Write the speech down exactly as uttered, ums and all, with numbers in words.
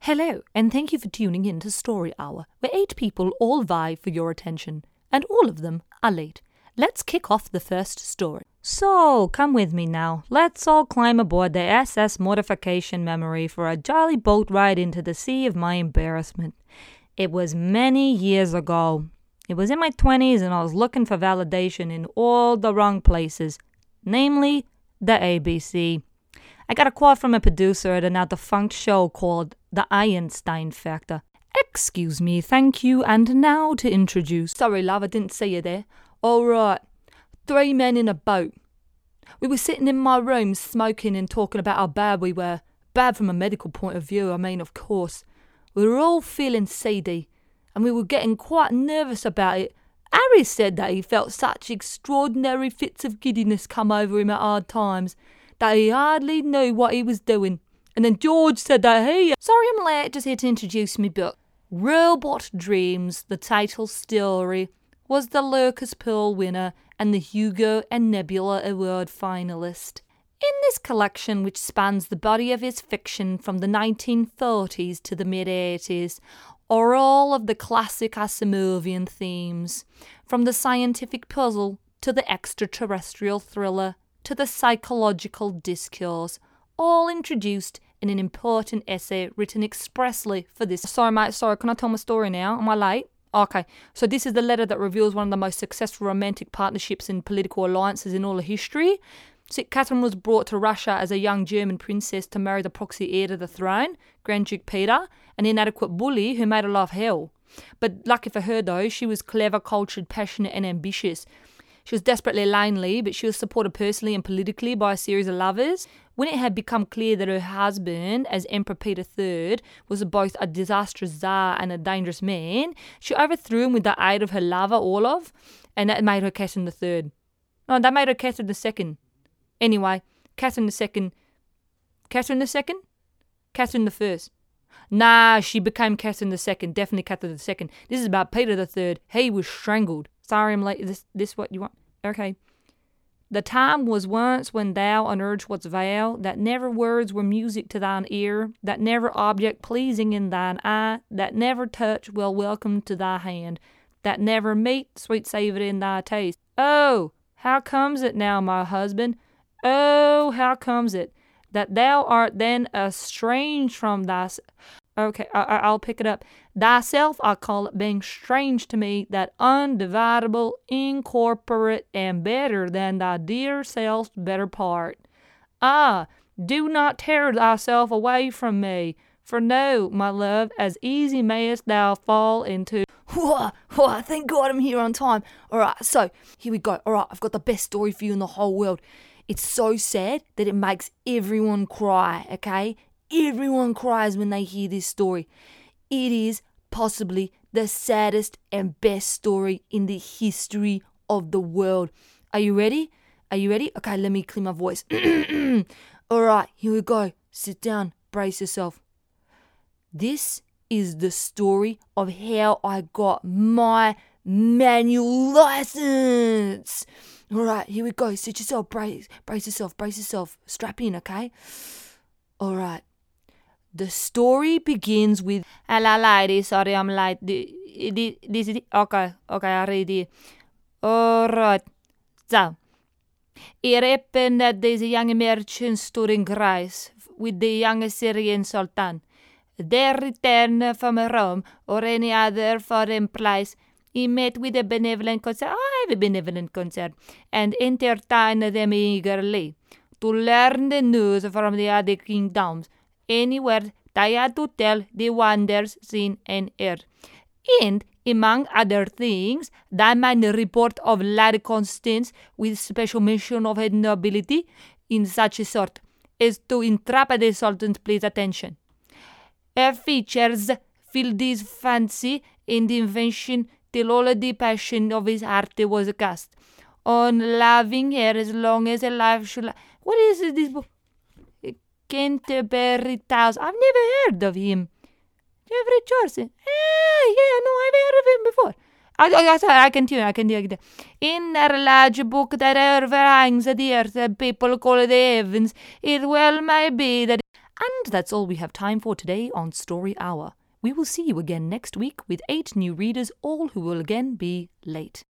Hello, and thank you for tuning in to Story Hour, where eight people all vie for your attention, and all of them are late. Let's kick off the first story. So, come with me now. Let's all climb aboard the S S Mortification Memory for a jolly boat ride into the sea of my embarrassment. It was many years ago. It was in my twenties, and I was looking for validation in all the wrong places, namely the A B C. I got a call from a producer at a now defunct show called The Einstein Factor. Excuse me, thank you, and now to introduce... Sorry, love, I didn't see you there. All right, three men in a boat. We were sitting in my room smoking and talking about how bad we were. Bad from a medical point of view, I mean, of course. We were all feeling seedy, and we were getting quite nervous about it. Harry said that he felt such extraordinary fits of giddiness come over him at hard times that he hardly knew what he was doing. And then George said that he... Sorry I'm late, just here to introduce me book. Robot Dreams, the title story, was the Lucas Pearl winner and the Hugo and Nebula Award finalist. In this collection, which spans the body of his fiction from the nineteen thirties to the mid-eighties, are all of the classic Asimovian themes, from the scientific puzzle to the extraterrestrial thriller to the psychological discourse, all introduced in an important essay written expressly for this. Sorry, mate, sorry, can I tell my story now? Am I late? Okay, so this is the letter that reveals one of the most successful romantic partnerships and political alliances in all of history. See, Catherine was brought to Russia as a young German princess to marry the proxy heir to the throne, Grand Duke Peter, an inadequate bully who made her life hell. But lucky for her, though, she was clever, cultured, passionate and ambitious. She was desperately lonely, but she was supported personally and politically by a series of lovers. When it had become clear that her husband, as Emperor Peter the Third, was both a disastrous Tsar and a dangerous man, she overthrew him with the aid of her lover, Orlov, and that made her Catherine the Third. No, that made her Catherine the Second. Anyway, Catherine the Second... Catherine the Second? Catherine the First. Nah, she became Catherine the Second, definitely Catherine the Second. This is about Peter the Third. He was strangled. Sorry, I'm late. Is this, this what you want? Okay. The time was once when thou unurged wast vow, that never words were music to thine ear, that never object pleasing in thine eye, that never touch well welcome to thy hand, that never meat sweet savour in thy taste. Oh, how comes it now, my husband? Oh, how comes it that thou art then estranged from thy... Okay, I, I'll pick it up. Thyself, I call it, being strange to me, that undividable, incorporate, and better than thy dear self's better part. Ah, do not tear thyself away from me, for no, my love, as easy mayest thou fall into... Whoa, whoa, thank God I'm here on time. All right, so, here we go. All right, I've got the best story for you in the whole world. It's so sad that it makes everyone cry, okay? Everyone cries when they hear this story. It is possibly the saddest and best story in the history of the world. Are you ready? Are you ready? Okay, let me clear my voice. All right, here we go. Sit down. Brace yourself. This is the story of how I got my manual license. All right, here we go. Sit yourself. Brace, brace yourself. Brace yourself. Strap in, okay? All right. The story begins with... Hello, lady. Sorry, I'm late. This is... Okay, okay, I read it. Alright. So, it happened that there's a young merchant stood in Greece with the young Syrian Sultan. Their return from Rome or any other foreign place, he met with a benevolent concern. I have a benevolent concern. And entertained them eagerly to learn the news from the other kingdoms. Anywhere they had to tell the wonders seen and heard. And, among other things, they made a report of Lady Constance with special mention of her nobility in such a sort as to entrap the Sultan's pleased attention. Her features filled his fancy and invention till all the passion of his heart was cast on loving her as long as her life should last. What is this book? Canterbury Tales. I've never heard of him. Geoffrey Chaucer. Ah, yeah, no, I've heard of him before. I, I, sorry, I continue, I continue. In a large book that overhangs the earth, that people call the heavens, it well may be that And that's all we have time for today on Story Hour. We will see you again next week with eight new readers, all who will again be late.